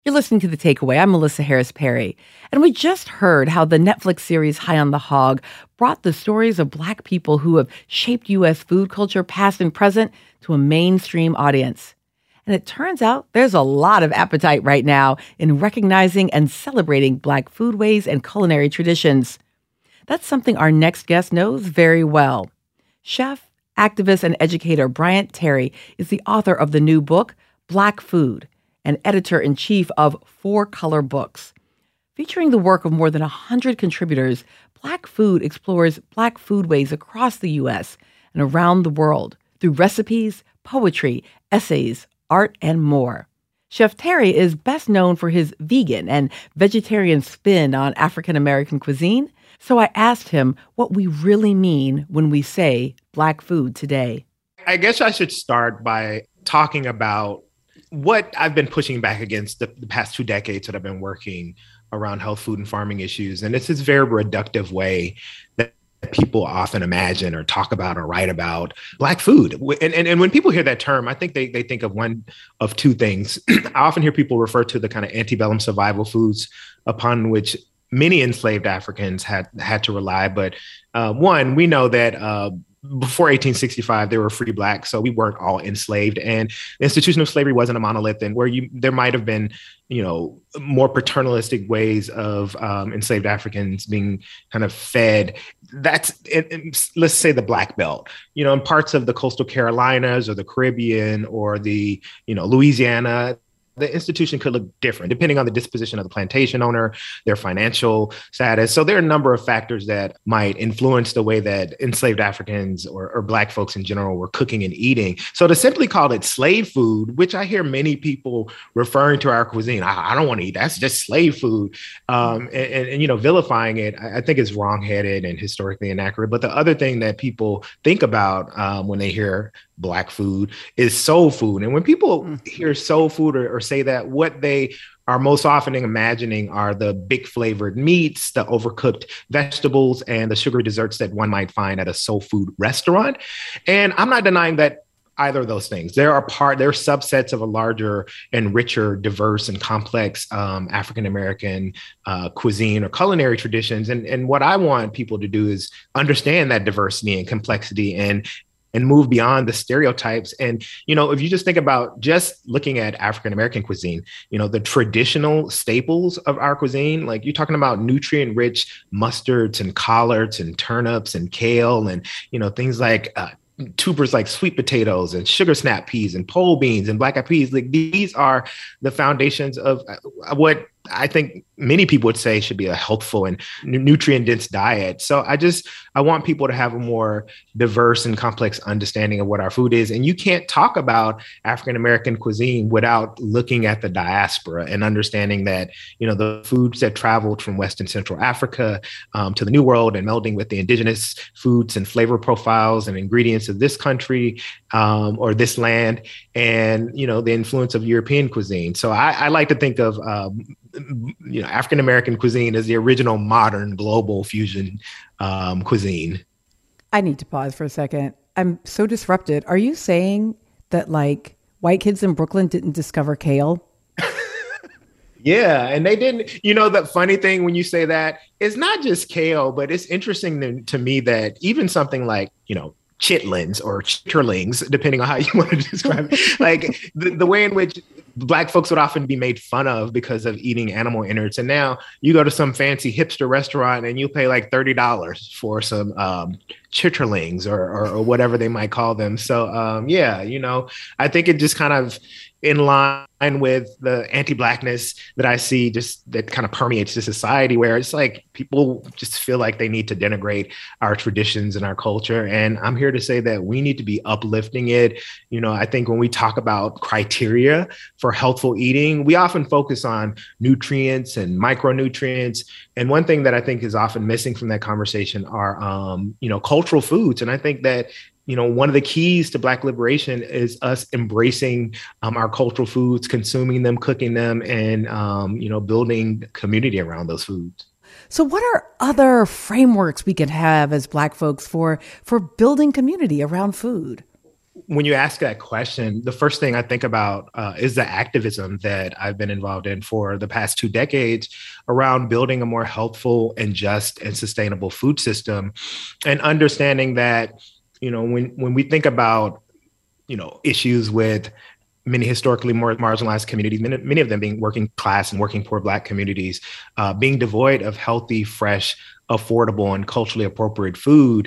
You're listening to The Takeaway. I'm Melissa Harris Perry. And we just heard how the Netflix series High on the Hog brought the stories of Black people who have shaped U.S. food culture, past and present, to a mainstream audience. And it turns out there's a lot of appetite right now in recognizing and celebrating Black foodways and culinary traditions. That's something our next guest knows very well. Chef, activist, and educator Bryant Terry is the author of the new book, Black Food, and editor-in-chief of 4Color Books. Featuring the work of more than 100 contributors, Black Food explores Black foodways across the U.S. and around the world through recipes, poetry, essays, art, and more. Chef Terry is best known for his vegan and vegetarian spin on African-American cuisine, so I asked him what we really mean when we say Black food today. I guess I should start by talking about what I've been pushing back against the past 2 decades that I've been working around health, food, and farming issues. And it's this very reductive way that people often imagine or talk about or write about Black food. And when people hear that term, I think they think of one of two things. I often hear people refer to the kind of antebellum survival foods upon which many enslaved Africans had to rely. But one, we know that before 1865, there were free Blacks, so we weren't all enslaved. And the institution of slavery wasn't a monolith, and where there might have been, more paternalistic ways of enslaved Africans being kind of fed. That's, let's say, the Black Belt, in parts of the coastal Carolinas or the Caribbean or the, Louisiana. The institution could look different depending on the disposition of the plantation owner, their financial status. So there are a number of factors that might influence the way that enslaved Africans or Black folks in general were cooking and eating. So to simply call it slave food, which I hear many people referring to our cuisine, I don't want to eat, that's just slave food, and vilifying it, I think is wrongheaded and historically inaccurate. But the other thing that people think about when they hear Black food is soul food. And when people hear soul food or say that, what they are most often imagining are the big flavored meats, the overcooked vegetables, and the sugary desserts that one might find at a soul food restaurant. And I'm not denying that either of those things. They're subsets of a larger and richer, diverse, and complex African-American cuisine or culinary traditions. And what I want people to do is understand that diversity and complexity and move beyond the stereotypes. And, if you just think about just looking at African-American cuisine, the traditional staples of our cuisine, like you're talking about nutrient-rich mustards and collards and turnips and kale and, things like tubers like sweet potatoes and sugar snap peas and pole beans and black eyed peas. Like these are the foundations of what I think many people would say should be a healthful and nutrient-dense diet. So I want people to have a more diverse and complex understanding of what our food is. And you can't talk about African-American cuisine without looking at the diaspora and understanding that, the foods that traveled from West and Central Africa to the New World and melding with the indigenous foods and flavor profiles and ingredients of this country or this land and, the influence of European cuisine. So I like to think of African-American cuisine as the original modern global fusion cuisine. I need to pause for a second. I'm so disrupted. Are you saying that white kids in Brooklyn didn't discover kale? Yeah. And they didn't, the funny thing when you say that, it's not just kale, but it's interesting to me that even something like, chitlins or chitterlings, depending on how you want to describe it, like the way in which Black folks would often be made fun of because of eating animal innards. And now you go to some fancy hipster restaurant and you pay like $30 for some chitterlings or whatever they might call them. So, I think it just kind of in line with the anti-Blackness that I see just that kind of permeates the society where it's like people just feel like they need to denigrate our traditions and our culture. And I'm here to say that we need to be uplifting it. I think when we talk about criteria for healthful eating, we often focus on nutrients and micronutrients. And one thing that I think is often missing from that conversation are, cultural foods. And I think that one of the keys to Black liberation is us embracing our cultural foods, consuming them, cooking them, and, building community around those foods. So what are other frameworks we could have as Black folks for building community around food? when you ask that question, the first thing I think about is the activism that I've been involved in for the past 2 decades around building a more healthful and just and sustainable food system, and understanding that, when we think about, issues with many historically more marginalized communities, many of them being working class and working poor Black communities, being devoid of healthy, fresh, affordable, and culturally appropriate food.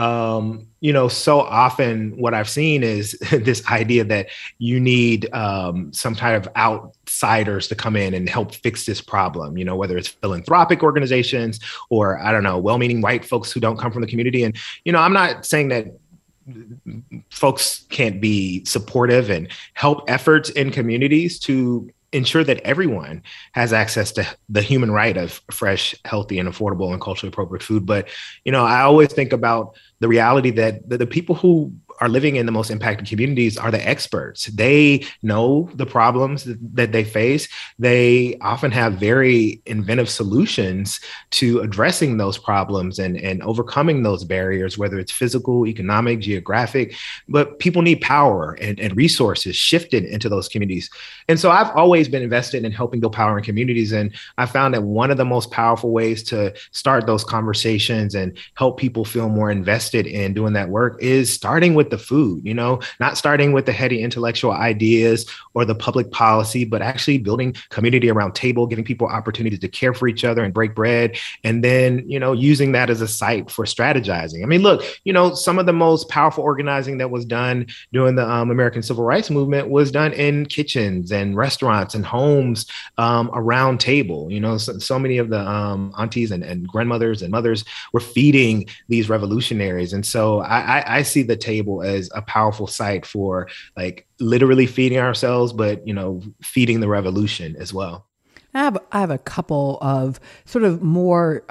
So often what I've seen is this idea that you need some kind of outsiders to come in and help fix this problem, whether it's philanthropic organizations or, I don't know, well-meaning white folks who don't come from the community. And, I'm not saying that folks can't be supportive and help efforts in communities to ensure that everyone has access to the human right of fresh, healthy, and affordable and culturally appropriate food. But, I always think about the reality that the people who are living in the most impacted communities are the experts. They know the problems that they face. They often have very inventive solutions to addressing those problems and overcoming those barriers, whether it's physical, economic, geographic. But people need power and resources shifted into those communities. And so I've always been invested in helping build power in communities. And I found that one of the most powerful ways to start those conversations and help people feel more invested in doing that work is starting with the food, not starting with the heady intellectual ideas or the public policy, but actually building community around table, giving people opportunities to care for each other and break bread. And then, using that as a site for strategizing. I mean, look, some of the most powerful organizing that was done during the American Civil Rights Movement was done in kitchens and restaurants and homes around table. So many of the aunties and grandmothers and mothers were feeding these revolutionaries. And so I see the table as a powerful site for like literally feeding ourselves, but, feeding the revolution as well. I have a couple of sort of more,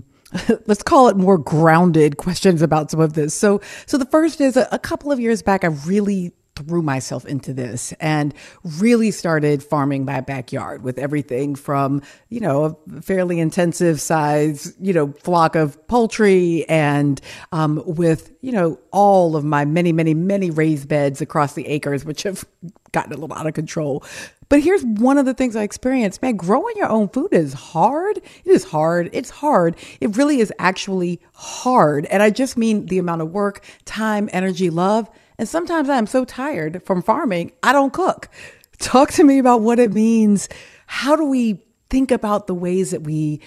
let's call it more grounded questions about some of this. So the first is a couple of years back, I really threw myself into this and really started farming my backyard with everything from, a fairly intensive size, flock of poultry and with, all of my many, many, many raised beds across the acres, which have gotten a little out of control. But here's one of the things I experienced. Man, growing your own food is hard. It is hard. It's hard. It really is actually hard. And I just mean the amount of work, time, energy, love. And sometimes I'm so tired from farming, I don't cook. Talk to me about what it means. How do we think about the ways that we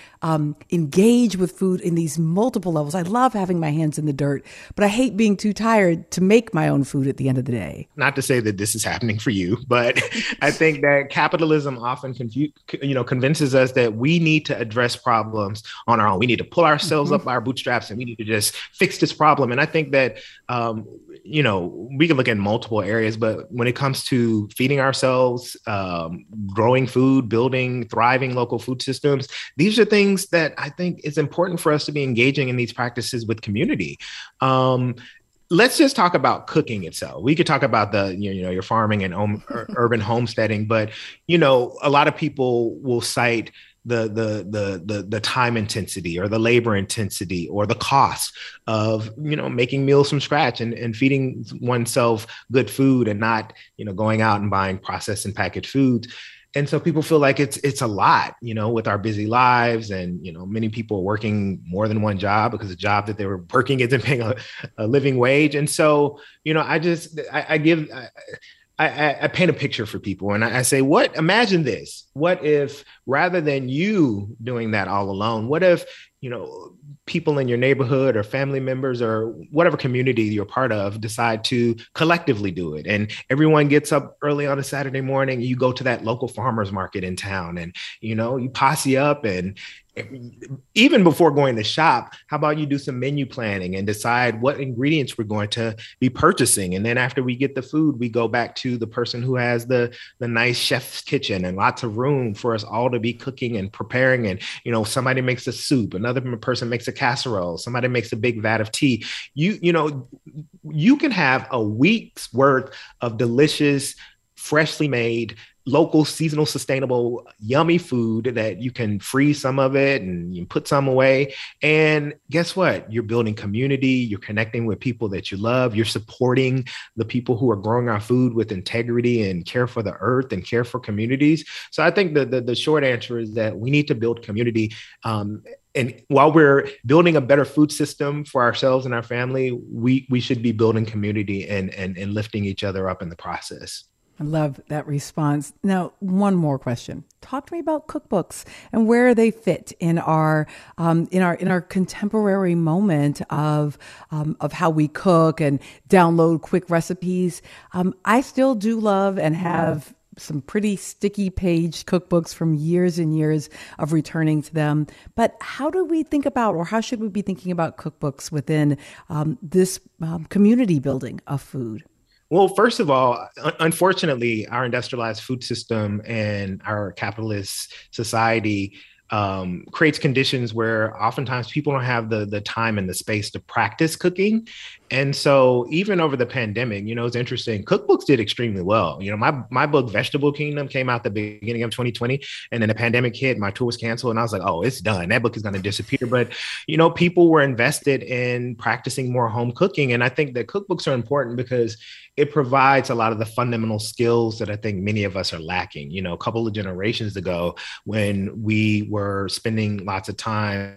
engage with food in these multiple levels? I love having my hands in the dirt, but I hate being too tired to make my own food at the end of the day. Not to say that this is happening for you, but I think that capitalism often convinces us that we need to address problems on our own. We need to pull ourselves up by our bootstraps and we need to just fix this problem. And I think that, we can look at multiple areas, but when it comes to feeding ourselves, growing food, building, thriving local food systems, these are things that I think it's important for us to be engaging in these practices with community. Let's just talk about cooking itself. We could talk about your farming and urban homesteading, but, a lot of people will cite the time intensity or the labor intensity or the cost of, making meals from scratch and feeding oneself good food and not, going out and buying processed and packaged foods. And so people feel like it's a lot, with our busy lives. And, many people are working more than one job because the job that they were working isn't paying a living wage. And so, I paint a picture for people and I say, imagine this. What if rather than you doing that all alone, what if, people in your neighborhood or family members or whatever community you're part of decide to collectively do it. And everyone gets up early on a Saturday morning, you go to that local farmer's market in town and, you posse up and even before going to shop, how about you do some menu planning and decide what ingredients we're going to be purchasing. And then after we get the food, we go back to the person who has the nice chef's kitchen and lots of room for us all to be cooking and preparing. And, somebody makes a soup, another person makes a casserole, somebody makes a big vat of tea. You can have a week's worth of delicious, freshly made, local, seasonal, sustainable, yummy food that you can freeze some of it and you put some away. And guess what? You're building community. You're connecting with people that you love. You're supporting the people who are growing our food with integrity and care for the earth and care for communities. So I think the short answer is that we need to build community. And while we're building a better food system for ourselves and our family, we should be building community and lifting each other up in the process. I love that response. Now, one more question. Talk to me about cookbooks and where they fit in our contemporary moment of how we cook and download quick recipes. I still do love and have some pretty sticky page cookbooks from years and years of returning to them. But how do we think about, or how should we be thinking about cookbooks within this community building of food? Well, first of all, unfortunately, our industrialized food system and our capitalist society creates conditions where oftentimes people don't have the time and the space to practice cooking. And so even over the pandemic, it's interesting. Cookbooks did extremely well. My book, Vegetable Kingdom, came out the beginning of 2020. And then the pandemic hit, my tour was canceled. And I was like, oh, it's done. That book is going to disappear. But, people were invested in practicing more home cooking. And I think that cookbooks are important because it provides a lot of the fundamental skills that I think many of us are lacking. A couple of generations ago, when we were spending lots of time,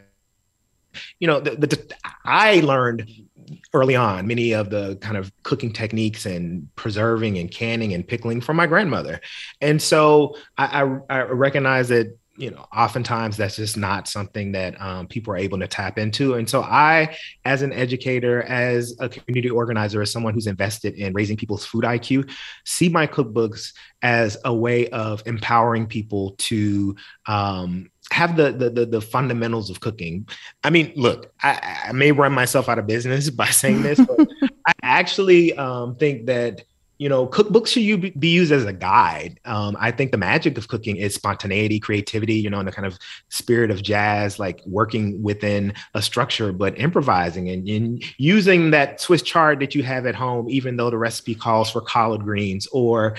I learned early on many of the kind of cooking techniques and preserving and canning and pickling from my grandmother. And so I recognize that oftentimes that's just not something that people are able to tap into. And so I, as an educator, as a community organizer, as someone who's invested in raising people's food IQ, see my cookbooks as a way of empowering people to have the fundamentals of cooking. I mean, look, I may run myself out of business by saying this, but I actually think that cookbooks should be used as a guide. I think the magic of cooking is spontaneity, creativity, in the kind of spirit of jazz, like working within a structure, but improvising and using that Swiss chard that you have at home, even though the recipe calls for collard greens, or,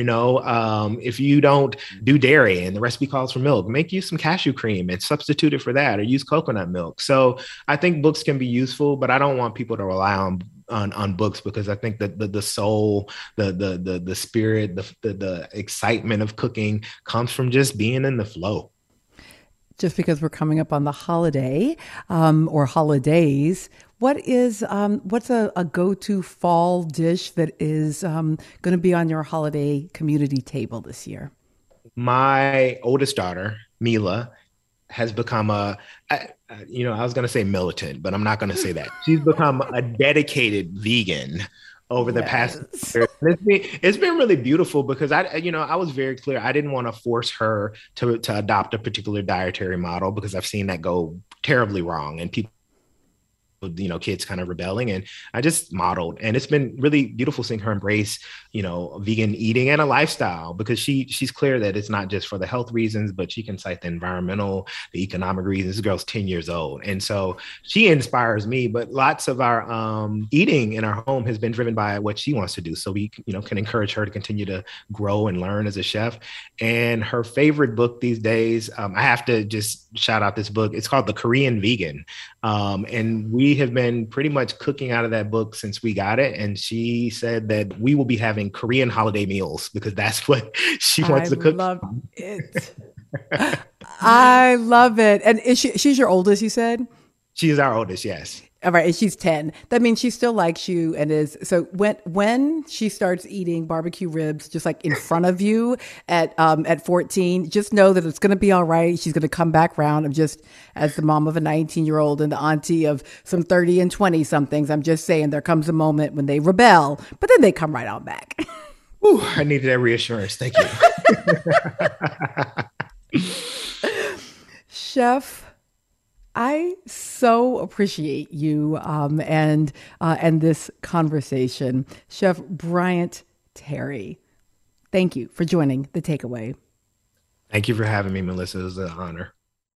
if you don't do dairy and the recipe calls for milk, make use some cashew cream and substitute it for that, or use coconut milk. So I think books can be useful, but I don't want people to rely on books, because I think that the soul, the spirit, the excitement of cooking comes from just being in the flow. Just because we're coming up on the holiday or holidays, what's a go-to fall dish that is going to be on your holiday community table this year? My oldest daughter, Mila, has become I was going to say militant, but I'm not going to say that. She's become a dedicated vegan over the past year. It's been really beautiful, because I was very clear. I didn't want to force her to adopt a particular dietary model, because I've seen that go terribly wrong, and people, kids kind of rebelling, and I just modeled. And it's been really beautiful seeing her embrace, vegan eating and a lifestyle, because she's clear that it's not just for the health reasons, but she can cite the environmental, the economic reasons. This girl's 10 years old. And so she inspires me, but lots of our eating in our home has been driven by what she wants to do. So we, can encourage her to continue to grow and learn as a chef. And her favorite book these days, I have to just shout out this book. It's called The Korean Vegan. And we have been pretty much cooking out of that book since we got it. And she said that we will be having Korean holiday meals, because that's what she wants to cook. I love it. I love it. And she's your oldest, you said? She is our oldest, yes. All right, and she's 10. That means she still likes you and is. So when she starts eating barbecue ribs just like in front of you at 14, just know that it's going to be all right. She's going to come back around. I'm just, as the mom of a 19-year-old and the auntie of some 30 and 20 somethings, I'm just saying there comes a moment when they rebel, but then they come right on back. Ooh, I needed that reassurance. Thank you. Chef, I so appreciate you and this conversation. Chef Bryant Terry, thank you for joining The Takeaway. Thank you for having me, Melissa. It was an honor.